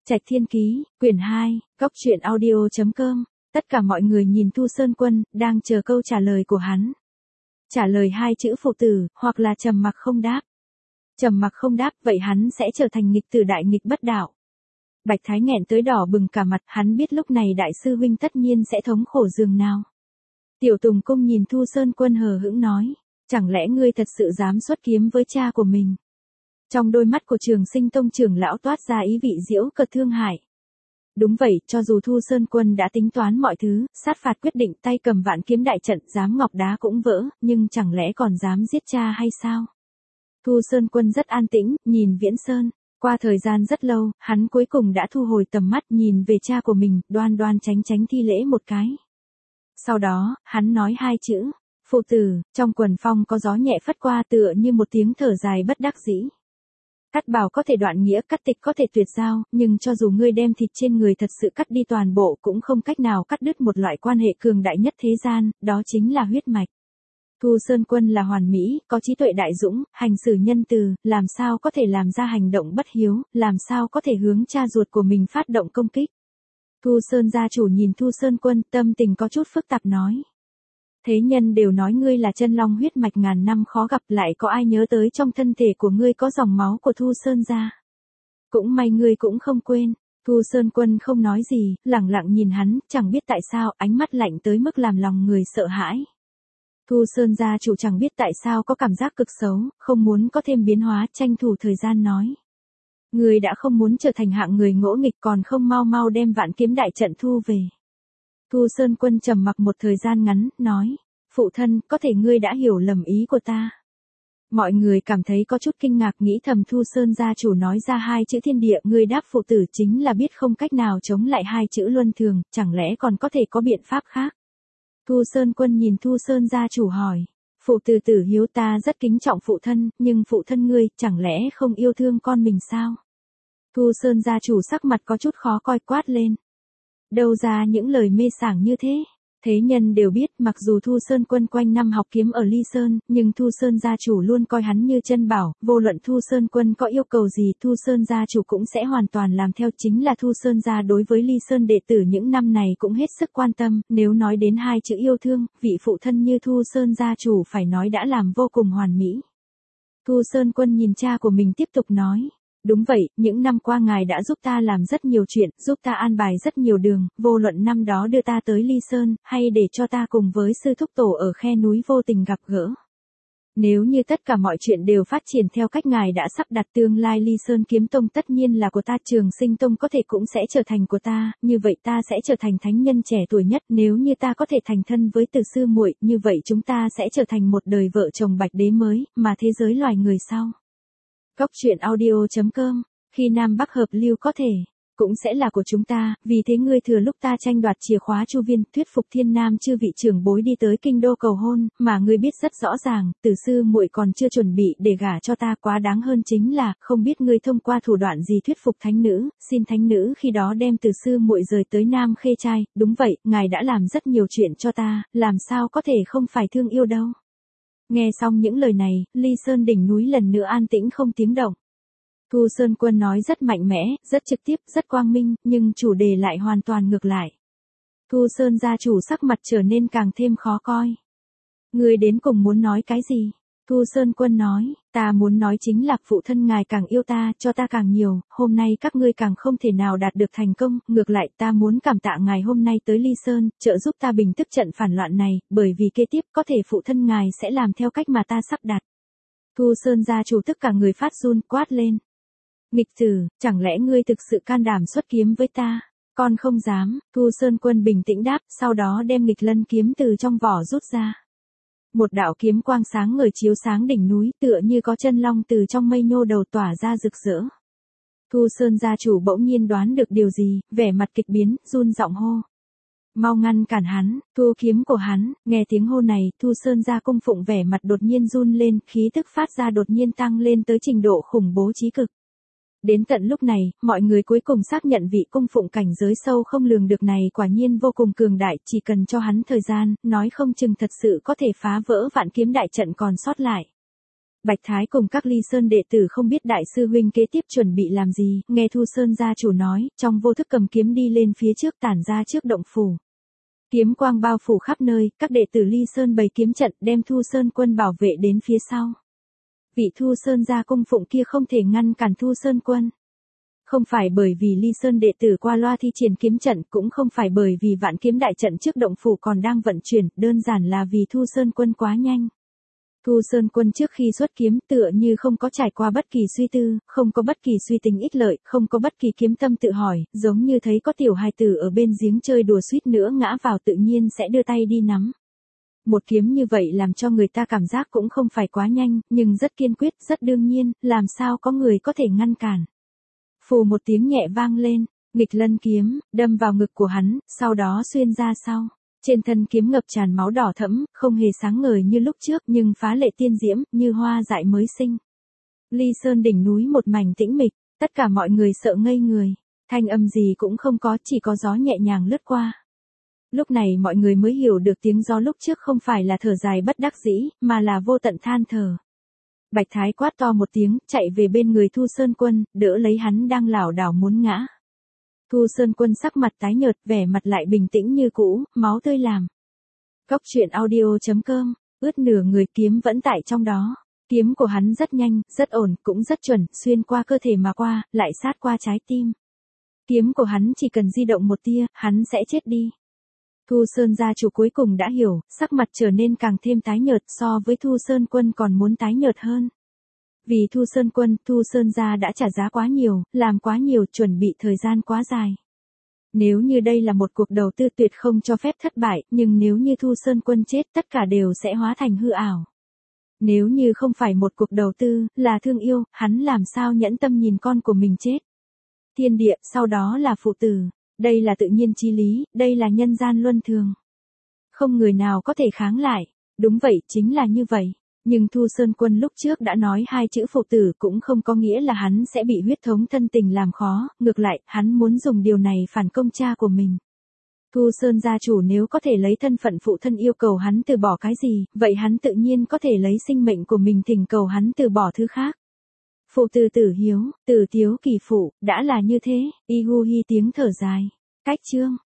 Trạch Thiên Ký, quyển 2, góc truyện audio.com. Tất cả mọi người nhìn Thu Sơn Quân, đang chờ câu trả lời của hắn. Trả lời hai chữ phụ tử, hoặc là trầm mặc không đáp. Trầm mặc không đáp, vậy hắn sẽ trở thành nghịch tử đại nghịch bất đạo. Bạch Thái nghẹn tới đỏ bừng cả mặt, hắn biết lúc này đại sư huynh tất nhiên sẽ thống khổ giường nào. Tiểu Tùng Cung nhìn Thu Sơn Quân hờ hững nói, chẳng lẽ ngươi thật sự dám xuất kiếm với cha của mình? Trong đôi mắt của Trường Sinh Tông trưởng lão toát ra ý vị giễu cợt thương hại. Đúng vậy, cho dù Thu Sơn Quân đã tính toán mọi thứ, sát phạt quyết định tay cầm vạn kiếm đại trận, dám ngọc đá cũng vỡ, nhưng chẳng lẽ còn dám giết cha hay sao? Thu Sơn Quân rất an tĩnh, nhìn Viễn Sơn. Qua thời gian rất lâu, hắn cuối cùng đã thu hồi tầm mắt nhìn về cha của mình, đoan đoan tránh tránh thi lễ một cái. Sau đó, hắn nói hai chữ, phụ tử, trong quần phong có gió nhẹ phất qua tựa như một tiếng thở dài bất đắc dĩ. Cắt bảo có thể đoạn nghĩa, cắt tịch có thể tuyệt giao, nhưng cho dù ngươi đem thịt trên người thật sự cắt đi toàn bộ cũng không cách nào cắt đứt một loại quan hệ cường đại nhất thế gian, đó chính là huyết mạch. Thu Sơn Quân là hoàn mỹ, có trí tuệ đại dũng, hành xử nhân từ, làm sao có thể làm ra hành động bất hiếu, làm sao có thể hướng cha ruột của mình phát động công kích. Thu Sơn gia chủ nhìn Thu Sơn Quân, tâm tình có chút phức tạp nói. Thế nhân đều nói ngươi là chân long huyết mạch ngàn năm khó gặp, lại có ai nhớ tới trong thân thể của ngươi có dòng máu của Thu Sơn gia. Cũng may ngươi cũng không quên. Thu Sơn Quân không nói gì, lẳng lặng nhìn hắn, chẳng biết tại sao ánh mắt lạnh tới mức làm lòng người sợ hãi. Thu Sơn gia chủ chẳng biết tại sao có cảm giác cực xấu, không muốn có thêm biến hóa, tranh thủ thời gian nói. Ngươi đã không muốn trở thành hạng người ngỗ nghịch, còn không mau mau đem vạn kiếm đại trận thu về. Thu Sơn Quân trầm mặc một thời gian ngắn, nói, phụ thân, có thể ngươi đã hiểu lầm ý của ta. Mọi người cảm thấy có chút kinh ngạc, nghĩ thầm Thu Sơn gia chủ nói ra hai chữ thiên địa, ngươi đáp phụ tử chính là biết không cách nào chống lại hai chữ luân thường, chẳng lẽ còn có thể có biện pháp khác. Thu Sơn Quân nhìn Thu Sơn gia chủ hỏi, phụ tử tử hiếu, ta rất kính trọng phụ thân, nhưng phụ thân ngươi, chẳng lẽ không yêu thương con mình sao? Thu Sơn gia chủ sắc mặt có chút khó coi, quát lên. Đâu ra những lời mê sảng như thế? Thế nhân đều biết, mặc dù Thu Sơn Quân quanh năm học kiếm ở Ly Sơn, nhưng Thu Sơn gia chủ luôn coi hắn như chân bảo, vô luận Thu Sơn Quân có yêu cầu gì, Thu Sơn gia chủ cũng sẽ hoàn toàn làm theo, chính là Thu Sơn gia đối với Ly Sơn đệ tử những năm này cũng hết sức quan tâm, nếu nói đến hai chữ yêu thương, vị phụ thân như Thu Sơn gia chủ phải nói đã làm vô cùng hoàn mỹ. Thu Sơn Quân nhìn cha của mình tiếp tục nói. Đúng vậy, những năm qua ngài đã giúp ta làm rất nhiều chuyện, giúp ta an bài rất nhiều đường, vô luận năm đó đưa ta tới Ly Sơn, hay để cho ta cùng với sư thúc tổ ở khe núi vô tình gặp gỡ. Nếu như tất cả mọi chuyện đều phát triển theo cách ngài đã sắp đặt, tương lai Ly Sơn Kiếm Tông tất nhiên là của ta, Trường Sinh Tông có thể cũng sẽ trở thành của ta, như vậy ta sẽ trở thành thánh nhân trẻ tuổi nhất, nếu như ta có thể thành thân với Từ sư muội, như vậy chúng ta sẽ trở thành một đời vợ chồng bạch đế mới, mà thế giới loài người sau. Góc truyện audio.com, khi Nam Bắc hợp lưu có thể, cũng sẽ là của chúng ta, vì thế ngươi thừa lúc ta tranh đoạt chìa khóa Chu Viên, thuyết phục Thiên Nam chư vị trưởng bối đi tới kinh đô cầu hôn, mà ngươi biết rất rõ ràng, Từ sư muội còn chưa chuẩn bị để gả cho ta, quá đáng hơn chính là, không biết ngươi thông qua thủ đoạn gì thuyết phục thánh nữ, xin thánh nữ khi đó đem Từ sư muội rời tới Nam Khê Trai, đúng vậy, ngài đã làm rất nhiều chuyện cho ta, làm sao có thể không phải thương yêu đâu. Nghe xong những lời này, Ly Sơn đỉnh núi lần nữa an tĩnh không tiếng động. Thu Sơn Quân nói rất mạnh mẽ, rất trực tiếp, rất quang minh, nhưng chủ đề lại hoàn toàn ngược lại. Thu Sơn gia chủ sắc mặt trở nên càng thêm khó coi. Ngươi đến cùng muốn nói cái gì? Thu Sơn Quân nói, ta muốn nói chính là phụ thân ngài càng yêu ta, cho ta càng nhiều, hôm nay các ngươi càng không thể nào đạt được thành công, ngược lại ta muốn cảm tạ ngài hôm nay tới Ly Sơn, trợ giúp ta bình tức trận phản loạn này, bởi vì kế tiếp có thể phụ thân ngài sẽ làm theo cách mà ta sắp đặt. Thu Sơn gia chủ tất cả người phát run, quát lên. Nghịch tử, chẳng lẽ ngươi thực sự can đảm xuất kiếm với ta? Con không dám, Thu Sơn Quân bình tĩnh đáp, sau đó đem nghịch lân kiếm từ trong vỏ rút ra. Một đạo kiếm quang sáng ngời chiếu sáng đỉnh núi, tựa như có chân long từ trong mây nhô đầu tỏa ra rực rỡ. Thu Sơn gia chủ bỗng nhiên đoán được điều gì, vẻ mặt kịch biến, run giọng hô. Mau ngăn cản hắn, thu kiếm của hắn, nghe tiếng hô này, Thu Sơn gia cung phụng vẻ mặt đột nhiên run lên, khí tức phát ra đột nhiên tăng lên tới trình độ khủng bố chí cực. Đến tận lúc này, mọi người cuối cùng xác nhận vị cung phụng cảnh giới sâu không lường được này quả nhiên vô cùng cường đại, chỉ cần cho hắn thời gian, nói không chừng thật sự có thể phá vỡ vạn kiếm đại trận còn sót lại. Bạch Thái cùng các Ly Sơn đệ tử không biết đại sư huynh kế tiếp chuẩn bị làm gì, nghe Thu Sơn gia chủ nói, trong vô thức cầm kiếm đi lên phía trước tản ra trước động phủ. Kiếm quang bao phủ khắp nơi, các đệ tử Ly Sơn bày kiếm trận đem Thu Sơn quân bảo vệ đến phía sau. Vị Thu Sơn gia cung phụng kia không thể ngăn cản Thu Sơn quân. Không phải bởi vì Ly Sơn đệ tử qua loa thi triển kiếm trận, cũng không phải bởi vì vạn kiếm đại trận trước động phủ còn đang vận chuyển, đơn giản là vì Thu Sơn quân quá nhanh. Thu Sơn quân trước khi xuất kiếm tựa như không có trải qua bất kỳ suy tư, không có bất kỳ suy tính ích lợi, không có bất kỳ kiếm tâm tự hỏi, giống như thấy có tiểu hài tử ở bên giếng chơi đùa suýt nữa ngã vào tự nhiên sẽ đưa tay đi nắm. Một kiếm như vậy làm cho người ta cảm giác cũng không phải quá nhanh, nhưng rất kiên quyết, rất đương nhiên, làm sao có người có thể ngăn cản. Phù một tiếng nhẹ vang lên, nghịch lân kiếm, đâm vào ngực của hắn, sau đó xuyên ra sau. Trên thân kiếm ngập tràn máu đỏ thẫm, không hề sáng ngời như lúc trước nhưng phá lệ tiên diễm, như hoa dại mới sinh. Ly Sơn đỉnh núi một mảnh tĩnh mịch, tất cả mọi người sợ ngây người. Thanh âm gì cũng không có, chỉ có gió nhẹ nhàng lướt qua. Lúc này mọi người mới hiểu được tiếng gió lúc trước không phải là thở dài bất đắc dĩ, mà là vô tận than thở. Bạch Thái quát to một tiếng, chạy về bên người Thu Sơn quân, đỡ lấy hắn đang lảo đảo muốn ngã. Thu Sơn quân sắc mặt tái nhợt, vẻ mặt lại bình tĩnh như cũ, máu tươi làm. Cốc truyện audio.com, ướt nửa người kiếm vẫn tại trong đó. Kiếm của hắn rất nhanh, rất ổn, cũng rất chuẩn, xuyên qua cơ thể mà qua, lại sát qua trái tim. Kiếm của hắn chỉ cần di động một tia, hắn sẽ chết đi. Thu Sơn gia chủ cuối cùng đã hiểu, sắc mặt trở nên càng thêm tái nhợt, so với Thu Sơn quân còn muốn tái nhợt hơn. Vì Thu Sơn quân, Thu Sơn gia đã trả giá quá nhiều, làm quá nhiều, chuẩn bị thời gian quá dài. Nếu như đây là một cuộc đầu tư tuyệt không cho phép thất bại, nhưng nếu như Thu Sơn quân chết tất cả đều sẽ hóa thành hư ảo. Nếu như không phải một cuộc đầu tư, là thương yêu, hắn làm sao nhẫn tâm nhìn con của mình chết. Thiên địa, sau đó là phụ tử. Đây là tự nhiên chí lý, đây là nhân gian luân thường. Không người nào có thể kháng lại. Đúng vậy, chính là như vậy. Nhưng Thu Sơn quân lúc trước đã nói hai chữ phụ tử cũng không có nghĩa là hắn sẽ bị huyết thống thân tình làm khó, ngược lại, hắn muốn dùng điều này phản công cha của mình. Thu Sơn gia chủ nếu có thể lấy thân phận phụ thân yêu cầu hắn từ bỏ cái gì, vậy hắn tự nhiên có thể lấy sinh mệnh của mình thỉnh cầu hắn từ bỏ thứ khác. Phụ tử tử hiếu, tử tiếu kỳ phụ, đã là như thế, y hu hi tiếng thở dài. Cách chương.